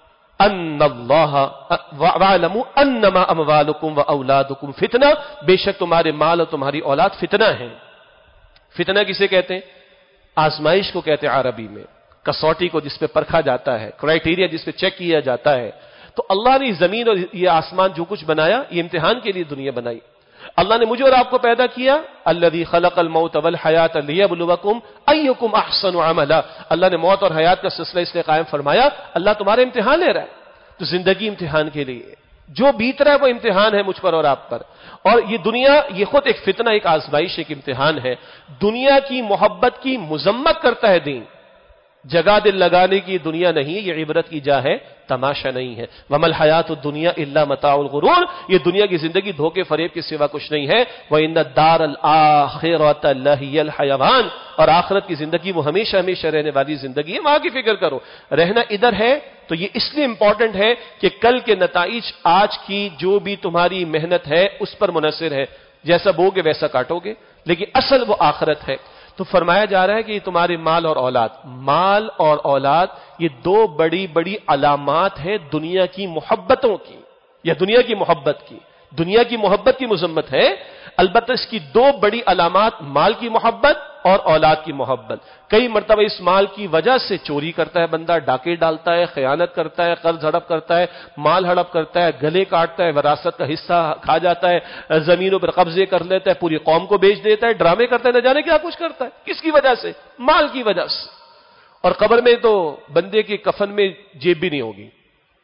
ان اللہ واعلموا انما اموالکم واولادکم فتنہ، بے شک تمہارے مال اور تمہاری اولاد فتنہ ہیں. فتنہ کسے کہتے ہیں؟ آزمائش کو کہتے ہیں عربی میں، کسوٹی کو جس پہ پرکھا جاتا ہے، کرائٹیریا جس پہ چیک کیا جاتا ہے. تو اللہ نے زمین اور یہ آسمان جو کچھ بنایا، یہ امتحان کے لیے دنیا بنائی. اللہ نے مجھے اور آپ کو پیدا کیا. الذی خلق الموت والحیات لیبلوکم ایکم احسن عملا، اللہ نے موت اور حیات کا سلسلہ اس لیے قائم فرمایا، اللہ تمہارے امتحان لے رہا ہے. تو زندگی امتحان کے لیے، جو بیت رہا ہے وہ امتحان ہے مجھ پر اور آپ پر. اور یہ دنیا، یہ خود ایک فتنہ، ایک آزمائش، ایک امتحان ہے. دنیا کی محبت کی مذمت کرتا ہے دین. جگہ دل لگانے کی دنیا نہیں، یہ عبرت کی جا ہے، تماشا نہیں ہے. وما الحیات الدنیا الا متاع الغرور، یہ دنیا کی زندگی دھوکے فریب کے سوا کچھ نہیں ہے. وان الدار الاخرۃ لہی الحیوان، اور آخرت کی زندگی وہ ہمیشہ ہمیشہ رہنے والی زندگی ہے. وہاں کی فکر کرو. رہنا ادھر ہے تو یہ اس لیے امپورٹنٹ ہے کہ کل کے نتائج آج کی جو بھی تمہاری محنت ہے اس پر منحصر ہے. جیسا بوگے ویسا کاٹو گے، لیکن اصل وہ آخرت ہے. تو فرمایا جا رہا ہے کہ یہ تمہارے مال اور اولاد، مال اور اولاد یہ 2 بڑی بڑی علامات ہیں دنیا کی محبتوں کی، یا دنیا کی محبت کی. دنیا کی محبت کی مذمت ہے، البتہ اس کی 2 بڑی علامات، مال کی محبت اور اولاد کی محبت. کئی مرتبہ اس مال کی وجہ سے چوری کرتا ہے بندہ، ڈاکے ڈالتا ہے، خیانت کرتا ہے، قرض ہڑپ کرتا ہے، مال ہڑپ کرتا ہے، گلے کاٹتا ہے، وراثت کا حصہ کھا جاتا ہے، زمینوں پر قبضے کر لیتا ہے، پوری قوم کو بیچ دیتا ہے، ڈرامے کرتا ہے، نہ جانے کیا کچھ کرتا ہے. کس کی وجہ سے؟ مال کی وجہ سے. اور قبر میں تو بندے کے کفن میں جیب بھی نہیں ہوگی.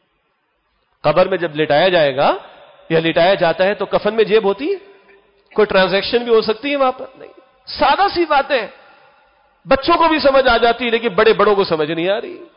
قبر میں جب لٹایا جائے گا یا لٹایا جاتا ہے تو کفن میں جیب ہوتی ہے؟ کوئی ٹرانزیکشن بھی ہو سکتی ہے وہاں پر؟ نہیں. سادہ سی باتیں بچوں کو بھی سمجھ آ جاتی ہے، لیکن بڑے بڑوں کو سمجھ نہیں آ رہی.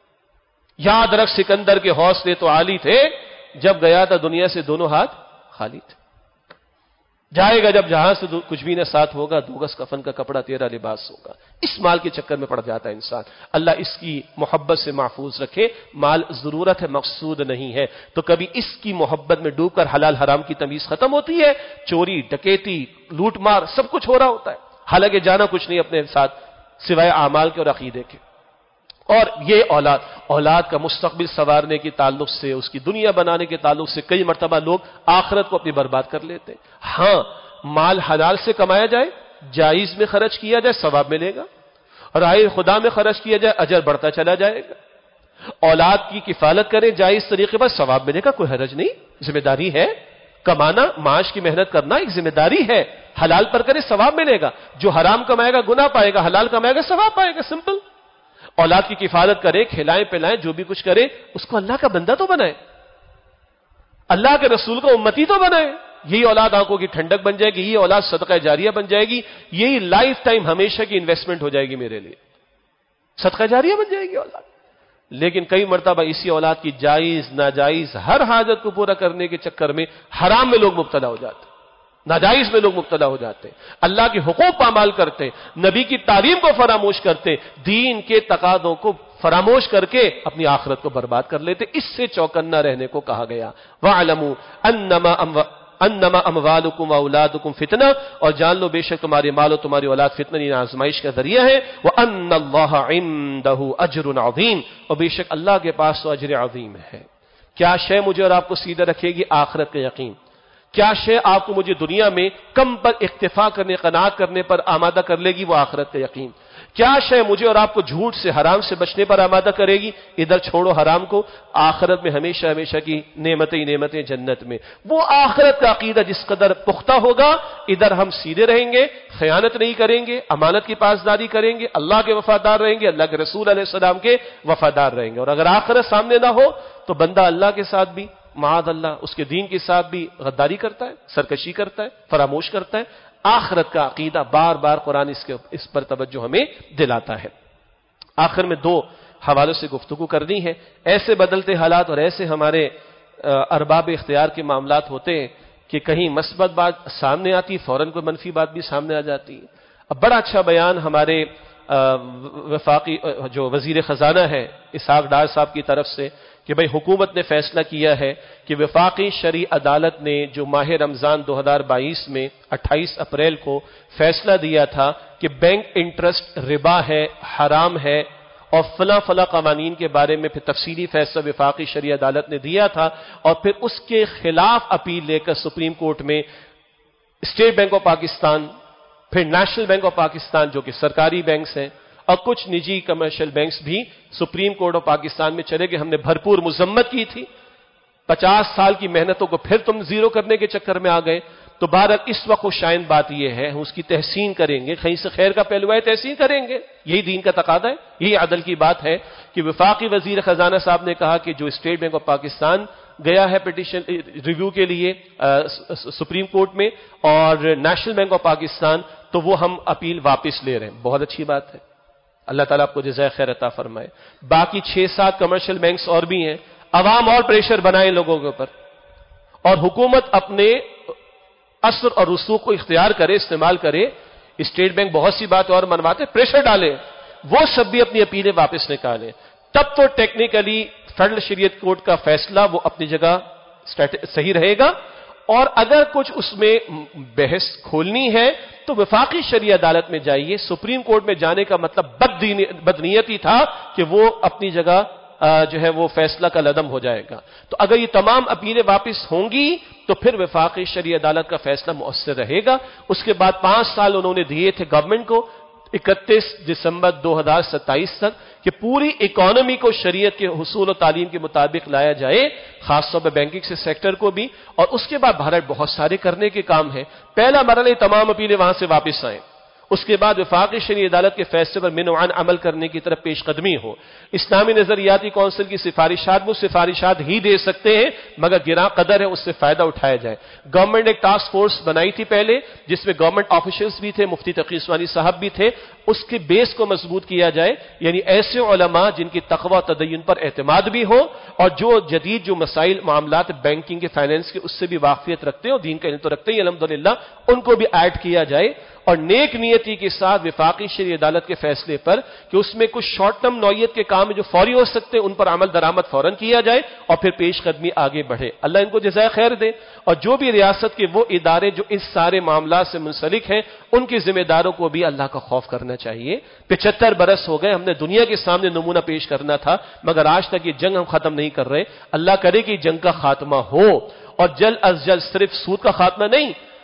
یاد رکھ سکندر کے حوصلے تو عالی تھے، جب گیا تھا دنیا سے دونوں ہاتھ خالی تھے. جائے گا جب جہاں سے کچھ بھی نہ ساتھ ہوگا، 2 گز کفن کا کپڑا تیرا لباس ہوگا. اس مال کے چکر میں پڑ جاتا ہے انسان. اللہ اس کی محبت سے محفوظ رکھے. مال ضرورت ہے، مقصود نہیں ہے. تو کبھی اس کی محبت میں ڈوب کر حلال حرام کی تمیز ختم ہوتی ہے. چوری، ڈکیتی، لوٹ مار سب کچھ ہو رہا ہوتا ہے، حالانکہ جانا کچھ نہیں اپنے ساتھ سوائے اعمال کے اور عقیدے کے. اور یہ اولاد کا مستقبل سنوارنے کے تعلق سے، اس کی دنیا بنانے کے تعلق سے کئی مرتبہ لوگ آخرت کو اپنی برباد کر لیتے ہیں. ہاں، مال حلال سے کمایا جائے، جائز میں خرچ کیا جائے، ثواب ملے گا، رائے خدا میں خرچ کیا جائے، اجر بڑھتا چلا جائے گا۔ اولاد کی کفالت کریں جائز طریقے پر، ثواب ملے گا، کوئی حرج نہیں، ذمہ داری ہے کمانا، معاش کی محنت کرنا ایک ذمہ داری ہے، حلال پر کرے ثواب ملے گا، جو حرام کمائے گا گناہ پائے گا، حلال کمائے گا ثواب پائے گا، سمپل۔ اولاد کی کفالت کرے، کھلائیں پلائیں، جو بھی کچھ کرے، اس کو اللہ کا بندہ تو بنائے، اللہ کے رسول کو امتی تو بنائے، یہی اولاد آنکھوں کی ٹھنڈک بن جائے گی، یہی اولاد صدقہ جاریہ بن جائے گی، یہی لائف ٹائم ہمیشہ کی انویسٹمنٹ ہو جائے گی میرے لیے، صدقہ جاریہ بن جائے گی اولاد۔ لیکن کئی مرتبہ اسی اولاد کی جائز ناجائز ہر حاجت کو پورا کرنے کے چکر میں حرام میں لوگ مبتلا ہو جاتے ہیں، ناجائز میں لوگ مبتلا ہو جاتے ہیں، اللہ کے حقوق پامال کرتے، نبی کی تعلیم کو فراموش کرتے، دین کے تقاضوں کو فراموش کر کے اپنی آخرت کو برباد کر لیتے۔ اس سے چوکنا رہنے کو کہا گیا۔ وَاعْلَمُوا انما اموالکم واولادکم فتنہ، اور جان لو بے شک تمہارے مال و تمہاری اولاد فتنہ یعنی آزمائش کا ذریعہ ہے۔ وان اللہ عنده اجر عظیم، اور بے شک اللہ کے پاس تو اجر عظیم ہے۔ کیا شے مجھے اور آپ کو سیدھا رکھے گی؟ آخرت کا یقین۔ کیا شے آپ کو مجھے دنیا میں کم پر اکتفا کرنے، قناعت کرنے پر آمادہ کر لے گی؟ وہ آخرت کا یقین۔ کیا شے مجھے اور آپ کو جھوٹ سے، حرام سے بچنے پر آمادہ کرے گی؟ ادھر چھوڑو حرام کو، آخرت میں ہمیشہ ہمیشہ کی نعمتیں نعمتیں جنت میں۔ وہ آخرت کا عقیدہ جس قدر پختہ ہوگا، ادھر ہم سیدھے رہیں گے، خیانت نہیں کریں گے، امانت کی پاسداری کریں گے، اللہ کے وفادار رہیں گے، اللہ کے رسول علیہ السلام کے وفادار رہیں گے۔ اور اگر آخرت سامنے نہ ہو تو بندہ اللہ کے ساتھ بھی، معاذ اللہ، اس کے دین کے ساتھ بھی غداری کرتا ہے، سرکشی کرتا ہے، فراموش کرتا ہے۔ آخرت کا عقیدہ بار بار قرآن اس پر توجہ ہمیں دلاتا ہے۔ آخر میں دو حوالوں سے گفتگو کرنی ہے۔ ایسے بدلتے حالات اور ایسے ہمارے ارباب اختیار کے معاملات ہوتے ہیں کہ کہیں مثبت بات سامنے آتی، فوراً کوئی منفی بات بھی سامنے آ جاتی ہے۔ اب بڑا اچھا بیان ہمارے وفاقی جو وزیر خزانہ ہے اسحاق ڈار صاحب کی طرف سے کہ بھئی حکومت نے فیصلہ کیا ہے کہ وفاقی شرعی عدالت نے جو ماہ رمضان 2022 میں 28 اپریل کو فیصلہ دیا تھا کہ بینک انٹرسٹ ربا ہے، حرام ہے، اور فلاں فلاں قوانین کے بارے میں پھر تفصیلی فیصلہ وفاقی شرعی عدالت نے دیا تھا، اور پھر اس کے خلاف اپیل لے کر سپریم کورٹ میں اسٹیٹ بینک آف پاکستان، پھر نیشنل بینک آف پاکستان جو کہ سرکاری بینکس ہیں، اور کچھ نجی کمرشل بینکس بھی سپریم کورٹ آف پاکستان میں چلے گئے۔ ہم نے بھرپور مذمت کی تھی، 50 سال کی محنتوں کو پھر تم زیرو کرنے کے چکر میں آ گئے۔ تو بہرحال اس وقت خوشائند بات یہ ہے، ہم اس کی تحسین کریں گے، کہیں سے خیر کا پہلو ہے تحسین کریں گے، یہی دین کا تقاضا ہے، یہی عدل کی بات ہے کہ وفاقی وزیر خزانہ صاحب نے کہا کہ جو اسٹیٹ بینک آف پاکستان گیا ہے پٹیشن ریویو کے لیے سپریم کورٹ میں، اور نیشنل بینک آف پاکستان، تو وہ ہم اپیل واپس لے رہے ہیں۔ بہت اچھی بات ہے، اللہ تعالیٰ آپ کو جزائے خیر عطا فرمائے۔ باقی 6-7 کمرشل بینکس اور بھی ہیں، عوام اور پریشر بنائے لوگوں کے اوپر، اور حکومت اپنے اثر اور رسوخ کو اختیار کرے، استعمال کرے۔ اسٹیٹ بینک بہت سی بات اور منواتے، پریشر ڈالے، وہ سب بھی اپنی اپیلیں واپس نکالیں، تب تو ٹیکنیکلی فیڈرل شریعت کورٹ کا فیصلہ وہ اپنی جگہ صحیح رہے گا۔ اور اگر کچھ اس میں بحث کھولنی ہے تو وفاقی شرعی عدالت میں جائیے۔ سپریم کورٹ میں جانے کا مطلب بدنیتی تھا کہ وہ اپنی جگہ جو ہے وہ فیصلہ کا لدم ہو جائے گا۔ تو اگر یہ تمام اپیلیں واپس ہوں گی تو پھر وفاقی شرعی عدالت کا فیصلہ مؤثر رہے گا۔ اس کے بعد 5 سال انہوں نے دیے تھے گورنمنٹ کو، 31 دسمبر 2027 تک، کہ پوری اکانومی کو شریعت کے حصول و تعلیم کے مطابق لایا جائے، خاص طور پہ بینکنگ سے سیکٹر کو بھی، اور اس کے بعد بھارت بہت سارے کرنے کے کام ہیں۔ پہلا مرحلہ تمام اپیلیں وہاں سے واپس آئیں، اس کے بعد وفاقی شرعی عدالت کے فیصلے پر من وعن عمل کرنے کی طرف پیش قدمی ہو۔ اسلامی نظریاتی کونسل کی سفارشات وہ سفارشات ہی دے سکتے ہیں مگر گراں قدر ہے اس سے فائدہ اٹھایا جائے۔ گورنمنٹ نے ایک ٹاسک فورس بنائی تھی پہلے، جس میں گورنمنٹ آفیشلز بھی تھے، مفتی تقی عثمانی صاحب بھی تھے، اس کے بیس کو مضبوط کیا جائے، یعنی ایسے علماء جن کی تقوی تدین پر اعتماد بھی ہو، اور جو جدید جو مسائل معاملات بینکنگ کے، فائنینس کے، اس سے بھی واقفیت رکھتے ہیں اور دین کا علم تو رکھتے ہیں الحمدللہ، ان کو بھی ایڈ کیا جائے۔ اور نیک نیتی کے ساتھ وفاقی شرعی عدالت کے فیصلے پر کہ اس میں کچھ شارٹ ٹرم نوعیت کے کام جو فوری ہو سکتے ہیں ان پر عمل درآمد فوراً کیا جائے اور پھر پیش قدمی آگے بڑھے۔ اللہ ان کو جزائے خیر دے۔ اور جو بھی ریاست کے وہ ادارے جو اس سارے معاملات سے منسلک ہیں ان کے ذمہ داروں کو بھی اللہ کا خوف کرنا چاہیے۔ 75 برس ہو گئے، ہم نے دنیا کے سامنے نمونہ پیش کرنا تھا مگر آج تک یہ جنگ ہم ختم نہیں کر رہے۔ اللہ کرے کہ جنگ کا خاتمہ ہو، اور جلد از جلد، صرف سود کا خاتمہ نہیں،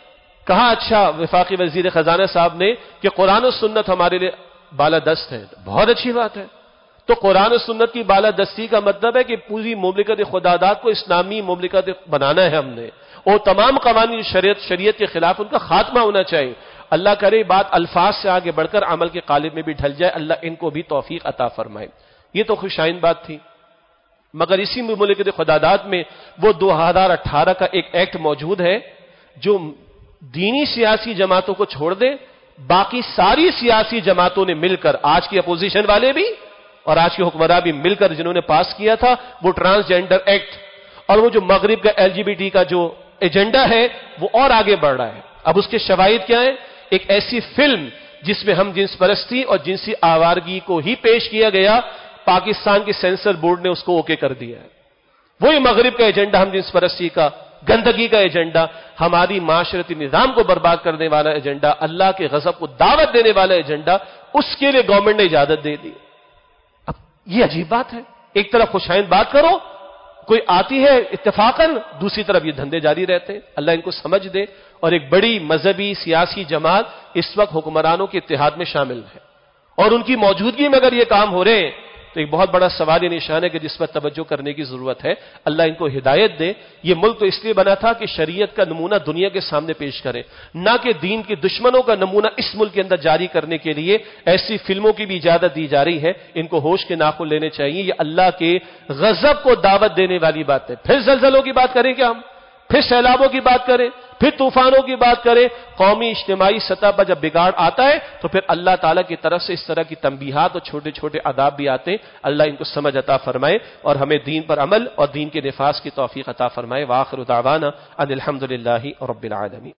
کہا اچھا وفاقی وزیر خزانہ صاحب نے کہ قرآن و سنت ہمارے لیے بالادست ہے، بہت اچھی بات ہے۔ تو قرآن و سنت کی بالادستی کا مطلب ہے کہ پوری مملکت خداداد کو اسلامی مملکت بنانا ہے ہم نے، اور تمام قوانین شریعت کے خلاف ان کا خاتمہ ہونا چاہیے۔ اللہ کرے بات الفاظ سے آگے بڑھ کر عمل کے قالب میں بھی ڈھل جائے، اللہ ان کو بھی توفیق عطا فرمائے۔ یہ تو خوشائن بات تھی، مگر اسی مملکت خداداد میں وہ 2018 کا ایک ایکٹ موجود ہے جو دینی سیاسی جماعتوں کو چھوڑ دے، باقی ساری سیاسی جماعتوں نے مل کر، آج کی اپوزیشن والے بھی اور آج کے حکمراں بھی مل کر جنہوں نے پاس کیا تھا وہ ٹرانسجینڈر ایکٹ، اور وہ جو مغرب کا LGBT کا جو ایجنڈا ہے وہ اور آگے بڑھ رہا ہے۔ اب اس کے شواہد کیا ہیں؟ ایک ایسی فلم جس میں ہم جنس پرستی اور جنسی آوارگی کو ہی پیش کیا گیا، پاکستان کی سینسر بورڈ نے اس کو اوکے کر دیا ہے۔ وہی مغرب کا ایجنڈا، ہم جنس پرستی کا، گندگی کا ایجنڈا، ہماری معاشرتی نظام کو برباد کرنے والا ایجنڈا، اللہ کے غضب کو دعوت دینے والا ایجنڈا، اس کے لیے گورنمنٹ نے اجازت دے دی۔ اب یہ عجیب بات ہے، ایک طرف خوشائند بات کرو، کوئی آتی ہے اتفاقاً، دوسری طرف یہ دھندے جاری رہتے ہیں۔ اللہ ان کو سمجھ دے، اور ایک بڑی مذہبی سیاسی جماعت اس وقت حکمرانوں کے اتحاد میں شامل ہے، اور ان کی موجودگی میں اگر یہ کام ہو رہے ہیں تو ایک بہت بڑا سوال نشان ہے کہ جس پر توجہ کرنے کی ضرورت ہے۔ اللہ ان کو ہدایت دے۔ یہ ملک تو اس لیے بنا تھا کہ شریعت کا نمونہ دنیا کے سامنے پیش کریں، نہ کہ دین کے دشمنوں کا نمونہ اس ملک کے اندر جاری کرنے کے لیے ایسی فلموں کی بھی اجازت دی جا رہی ہے۔ ان کو ہوش کے ناخن لینے چاہیے، یہ اللہ کے غضب کو دعوت دینے والی بات ہے۔ پھر زلزلوں کی بات کریں کیا ہم؟ پھر سیلابوں کی بات کریں، پھر طوفانوں کی بات کریں؟ قومی اجتماعی سطح پر جب بگاڑ آتا ہے تو پھر اللہ تعالیٰ کی طرف سے اس طرح کی تنبیہات اور چھوٹے چھوٹے عذاب بھی آتے ہیں۔ اللہ ان کو سمجھ عطا فرمائے اور ہمیں دین پر عمل اور دین کے نفاذ کی توفیق عطا فرمائے۔ وآخر دعوانا ان الحمدللہ رب العالمین۔